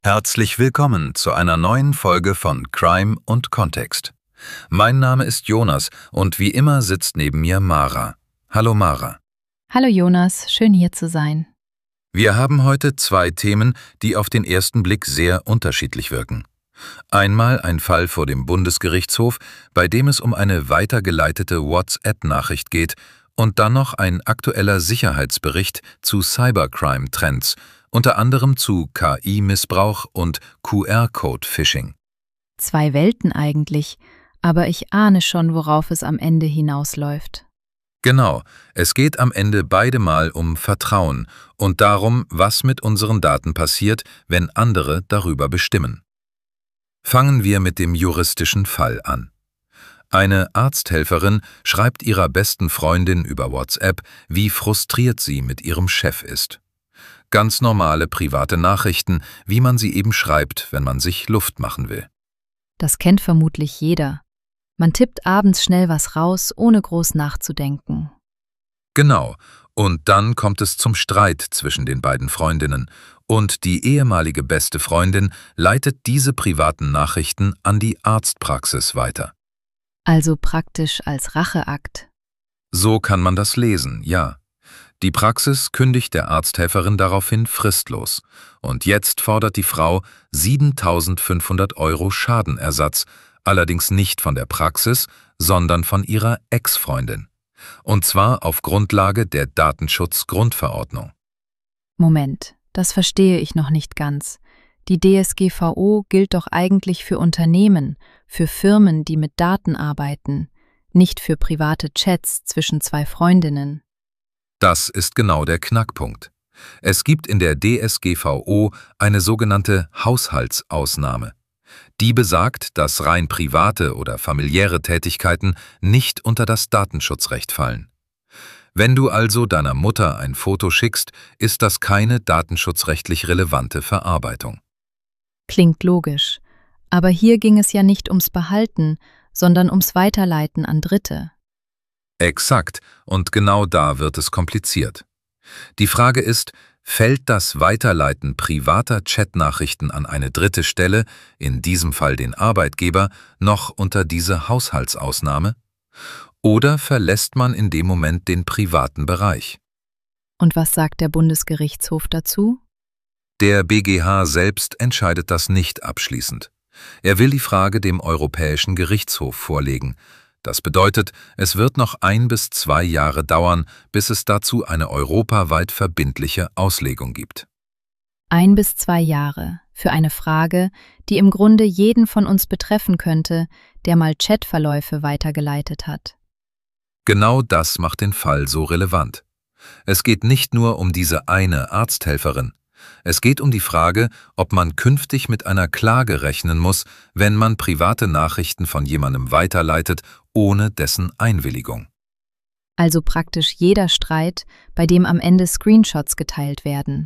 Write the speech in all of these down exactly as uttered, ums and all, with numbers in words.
Herzlich willkommen zu einer neuen Folge von Crime und Kontext. Mein Name ist Jonas und wie immer sitzt neben mir Mara. Hallo Mara. Hallo Jonas, schön hier zu sein. Wir haben heute zwei Themen, die auf den ersten Blick sehr unterschiedlich wirken. Einmal ein Fall vor dem Bundesgerichtshof, bei dem es um eine weitergeleitete WhatsApp-Nachricht geht, und dann noch ein aktueller Sicherheitsbericht zu Cybercrime-Trends, unter anderem zu K I-Missbrauch und Q R-Code-Phishing. Zwei Welten eigentlich, aber ich ahne schon, worauf es am Ende hinausläuft. Genau, es geht am Ende beide Mal um Vertrauen und darum, was mit unseren Daten passiert, wenn andere darüber bestimmen. Fangen wir mit dem juristischen Fall an. Eine Arzthelferin schreibt ihrer besten Freundin über WhatsApp, wie frustriert sie mit ihrem Chef ist. Ganz normale private Nachrichten, wie man sie eben schreibt, wenn man sich Luft machen will. Das kennt vermutlich jeder. Man tippt abends schnell was raus, ohne groß nachzudenken. Genau, und dann kommt es zum Streit zwischen den beiden Freundinnen, und die ehemalige beste Freundin leitet diese privaten Nachrichten an die Arztpraxis weiter. Also praktisch als Racheakt. So kann man das lesen, ja. Die Praxis kündigt der Arzthelferin daraufhin fristlos, und jetzt fordert die Frau siebentausendfünfhundert Euro Schadenersatz, allerdings nicht von der Praxis, sondern von ihrer Ex-Freundin. Und zwar auf Grundlage der Datenschutzgrundverordnung. Moment, das verstehe ich noch nicht ganz. Die D S G V O gilt doch eigentlich für Unternehmen, für Firmen, die mit Daten arbeiten, nicht für private Chats zwischen zwei Freundinnen. Das ist genau der Knackpunkt. Es gibt in der D S G V O eine sogenannte Haushaltsausnahme. Die besagt, dass rein private oder familiäre Tätigkeiten nicht unter das Datenschutzrecht fallen. Wenn du also deiner Mutter ein Foto schickst, ist das keine datenschutzrechtlich relevante Verarbeitung. Klingt logisch. Aber hier ging es ja nicht ums Behalten, sondern ums Weiterleiten an Dritte. Exakt, und genau da wird es kompliziert. Die Frage ist, fällt das Weiterleiten privater Chatnachrichten an eine dritte Stelle, in diesem Fall den Arbeitgeber, noch unter diese Haushaltsausnahme? Oder verlässt man in dem Moment den privaten Bereich? Und was sagt der Bundesgerichtshof dazu? Der B G H selbst entscheidet das nicht abschließend. Er will die Frage dem Europäischen Gerichtshof vorlegen. Das bedeutet, es wird noch ein bis zwei Jahre dauern, bis es dazu eine europaweit verbindliche Auslegung gibt. Ein bis zwei Jahre für eine Frage, die im Grunde jeden von uns betreffen könnte, der mal Chatverläufe weitergeleitet hat. Genau das macht den Fall so relevant. Es geht nicht nur um diese eine Arzthelferin. Es geht um die Frage, ob man künftig mit einer Klage rechnen muss, wenn man private Nachrichten von jemandem weiterleitet, ohne dessen Einwilligung. Also praktisch jeder Streit, bei dem am Ende Screenshots geteilt werden.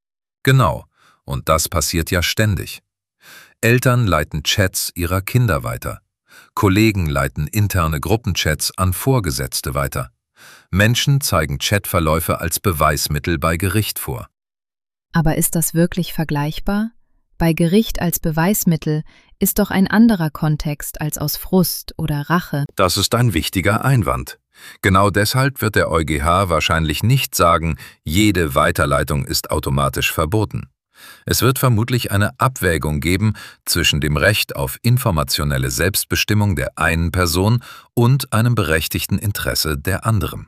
Genau, und das passiert ja ständig. Eltern leiten Chats ihrer Kinder weiter. Kollegen leiten interne Gruppenchats an Vorgesetzte weiter. Menschen zeigen Chatverläufe als Beweismittel bei Gericht vor. Aber ist das wirklich vergleichbar? Bei Gericht als Beweismittel ist doch ein anderer Kontext als aus Frust oder Rache. Das ist ein wichtiger Einwand. Genau deshalb wird der EuGH wahrscheinlich nicht sagen, jede Weiterleitung ist automatisch verboten. Es wird vermutlich eine Abwägung geben zwischen dem Recht auf informationelle Selbstbestimmung der einen Person und einem berechtigten Interesse der anderen.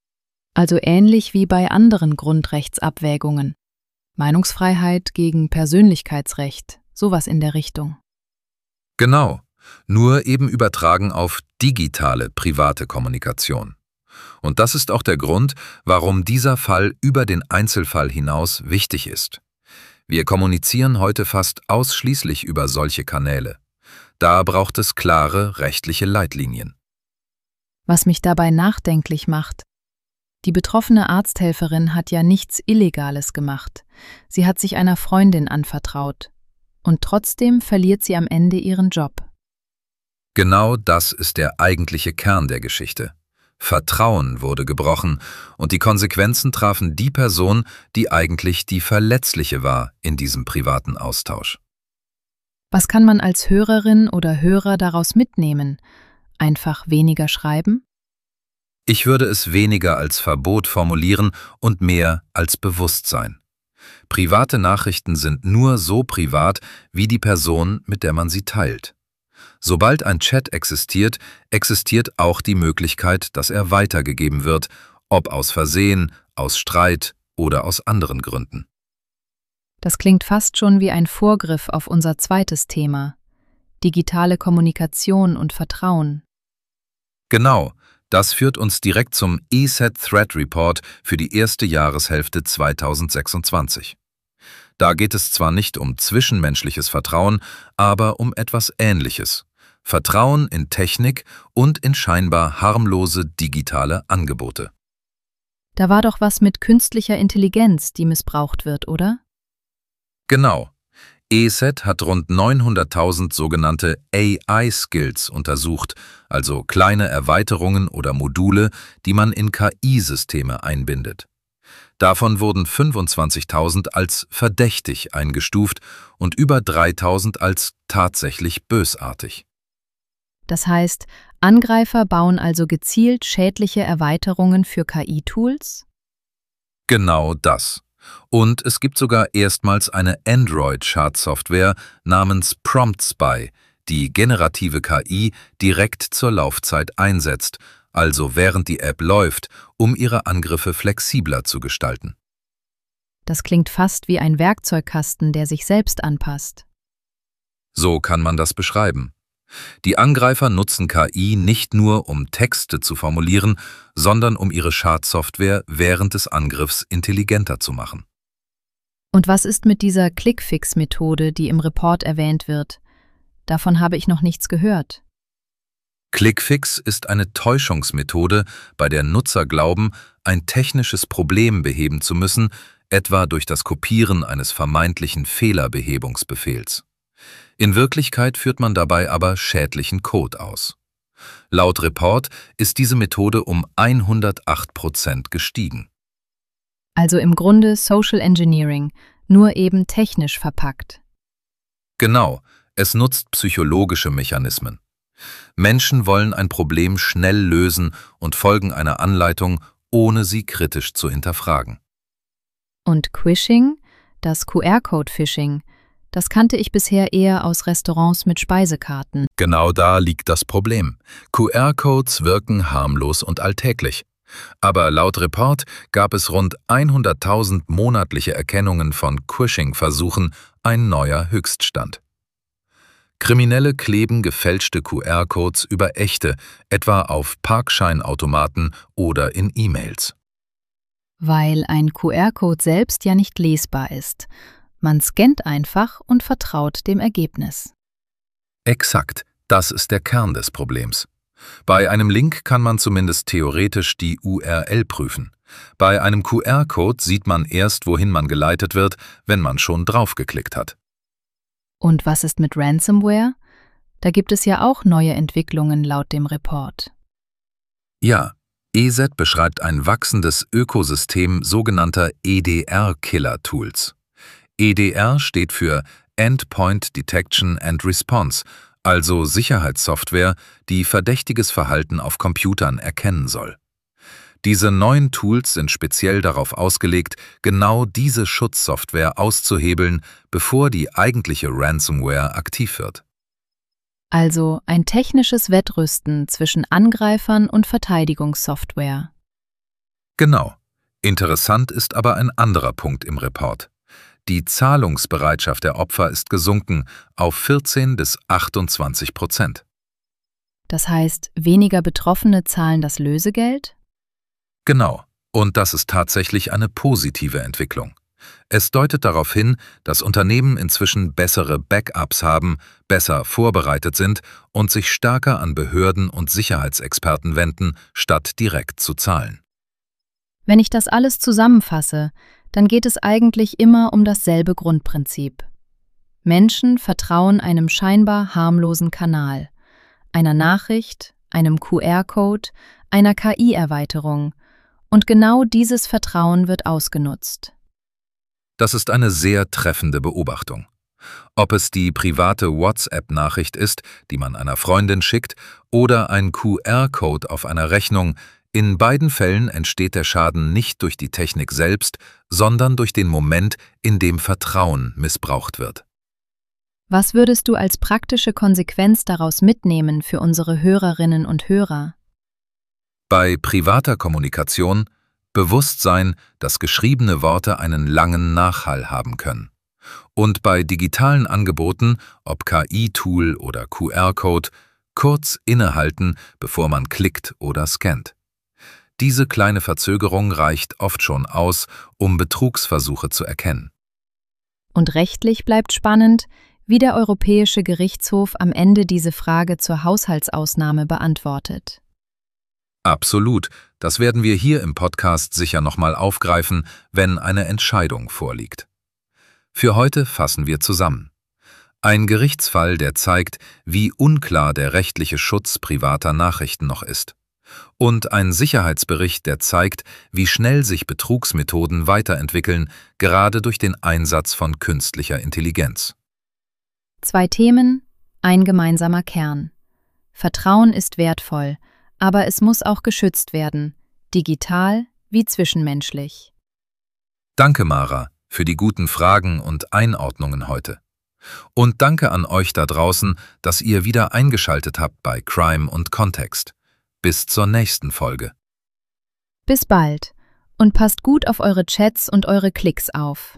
Also ähnlich wie bei anderen Grundrechtsabwägungen. Meinungsfreiheit gegen Persönlichkeitsrecht, sowas in der Richtung. Genau, nur eben übertragen auf digitale private Kommunikation. Und das ist auch der Grund, warum dieser Fall über den Einzelfall hinaus wichtig ist. Wir kommunizieren heute fast ausschließlich über solche Kanäle. Da braucht es klare rechtliche Leitlinien. Was mich dabei nachdenklich macht: Die betroffene Arzthelferin hat ja nichts Illegales gemacht. Sie hat sich einer Freundin anvertraut. Und trotzdem verliert sie am Ende ihren Job. Genau das ist der eigentliche Kern der Geschichte. Vertrauen wurde gebrochen und die Konsequenzen trafen die Person, die eigentlich die Verletzliche war in diesem privaten Austausch. Was kann man als Hörerin oder Hörer daraus mitnehmen? Einfach weniger schreiben? Ich würde es weniger als Verbot formulieren und mehr als Bewusstsein. Private Nachrichten sind nur so privat wie die Person, mit der man sie teilt. Sobald ein Chat existiert, existiert auch die Möglichkeit, dass er weitergegeben wird, ob aus Versehen, aus Streit oder aus anderen Gründen. Das klingt fast schon wie ein Vorgriff auf unser zweites Thema: digitale Kommunikation und Vertrauen. Genau, das führt uns direkt zum E S E T Threat Report für die erste Jahreshälfte zweitausendsechsundzwanzig. Da geht es zwar nicht um zwischenmenschliches Vertrauen, aber um etwas Ähnliches: Vertrauen in Technik und in scheinbar harmlose digitale Angebote. Da war doch was mit künstlicher Intelligenz, die missbraucht wird, oder? Genau. E S E T hat rund neunhunderttausend sogenannte A I-Skills untersucht, also kleine Erweiterungen oder Module, die man in K I-Systeme einbindet. Davon wurden fünfundzwanzigtausend als verdächtig eingestuft und über dreitausend als tatsächlich bösartig. Das heißt, Angreifer bauen also gezielt schädliche Erweiterungen für K I-Tools? Genau das. Und es gibt sogar erstmals eine Android-Schadsoftware namens Prompt Spy, die generative K I direkt zur Laufzeit einsetzt, also während die App läuft, um ihre Angriffe flexibler zu gestalten. Das klingt fast wie ein Werkzeugkasten, der sich selbst anpasst. So kann man das beschreiben. Die Angreifer nutzen K I nicht nur, um Texte zu formulieren, sondern um ihre Schadsoftware während des Angriffs intelligenter zu machen. Und was ist mit dieser Clickfix-Methode, die im Report erwähnt wird? Davon habe ich noch nichts gehört. Clickfix ist eine Täuschungsmethode, bei der Nutzer glauben, ein technisches Problem beheben zu müssen, etwa durch das Kopieren eines vermeintlichen Fehlerbehebungsbefehls. In Wirklichkeit führt man dabei aber schädlichen Code aus. Laut Report ist diese Methode um hundertacht Prozent gestiegen. Also im Grunde Social Engineering, nur eben technisch verpackt. Genau, es nutzt psychologische Mechanismen. Menschen wollen ein Problem schnell lösen und folgen einer Anleitung, ohne sie kritisch zu hinterfragen. Und Quishing, das Q R-Code-Phishing, das kannte ich bisher eher aus Restaurants mit Speisekarten. Genau da liegt das Problem. Q R-Codes wirken harmlos und alltäglich. Aber laut Report gab es rund hunderttausend monatliche Erkennungen von Quishing-Versuchen, ein neuer Höchststand. Kriminelle kleben gefälschte Q R-Codes über echte, etwa auf Parkscheinautomaten oder in E-Mails. Weil ein Q R-Code selbst ja nicht lesbar ist. Man scannt einfach und vertraut dem Ergebnis. Exakt, das ist der Kern des Problems. Bei einem Link kann man zumindest theoretisch die U R L prüfen. Bei einem Q R-Code sieht man erst, wohin man geleitet wird, wenn man schon draufgeklickt hat. Und was ist mit Ransomware? Da gibt es ja auch neue Entwicklungen laut dem Report. Ja, E S E T beschreibt ein wachsendes Ökosystem sogenannter E D R-Killer-Tools. E D R steht für Endpoint Detection and Response, also Sicherheitssoftware, die verdächtiges Verhalten auf Computern erkennen soll. Diese neuen Tools sind speziell darauf ausgelegt, genau diese Schutzsoftware auszuhebeln, bevor die eigentliche Ransomware aktiv wird. Also ein technisches Wettrüsten zwischen Angreifern und Verteidigungssoftware. Genau. Interessant ist aber ein anderer Punkt im Report. Die Zahlungsbereitschaft der Opfer ist gesunken auf vierzehn bis achtundzwanzig Prozent. Das heißt, weniger Betroffene zahlen das Lösegeld? Genau, und das ist tatsächlich eine positive Entwicklung. Es deutet darauf hin, dass Unternehmen inzwischen bessere Backups haben, besser vorbereitet sind und sich stärker an Behörden und Sicherheitsexperten wenden, statt direkt zu zahlen. Wenn ich das alles zusammenfasse, dann geht es eigentlich immer um dasselbe Grundprinzip. Menschen vertrauen einem scheinbar harmlosen Kanal, einer Nachricht, einem Q R-Code, einer K I-Erweiterung. Und genau dieses Vertrauen wird ausgenutzt. Das ist eine sehr treffende Beobachtung. Ob es die private WhatsApp-Nachricht ist, die man einer Freundin schickt, oder ein Q R-Code auf einer Rechnung, in beiden Fällen entsteht der Schaden nicht durch die Technik selbst, sondern durch den Moment, in dem Vertrauen missbraucht wird. Was würdest du als praktische Konsequenz daraus mitnehmen für unsere Hörerinnen und Hörer? Bei privater Kommunikation bewusst sein, dass geschriebene Worte einen langen Nachhall haben können. Und bei digitalen Angeboten, ob K I-Tool oder Q R-Code, kurz innehalten, bevor man klickt oder scannt. Diese kleine Verzögerung reicht oft schon aus, um Betrugsversuche zu erkennen. Und rechtlich bleibt spannend, wie der Europäische Gerichtshof am Ende diese Frage zur Haushaltsausnahme beantwortet. Absolut, das werden wir hier im Podcast sicher nochmal aufgreifen, wenn eine Entscheidung vorliegt. Für heute fassen wir zusammen. Ein Gerichtsfall, der zeigt, wie unklar der rechtliche Schutz privater Nachrichten noch ist. Und ein Sicherheitsbericht, der zeigt, wie schnell sich Betrugsmethoden weiterentwickeln, gerade durch den Einsatz von künstlicher Intelligenz. Zwei Themen, ein gemeinsamer Kern. Vertrauen ist wertvoll, aber es muss auch geschützt werden, digital wie zwischenmenschlich. Danke, Mara, für die guten Fragen und Einordnungen heute. Und danke an euch da draußen, dass ihr wieder eingeschaltet habt bei Crime und Kontext. Bis zur nächsten Folge. Bis bald und passt gut auf eure Chats und eure Klicks auf.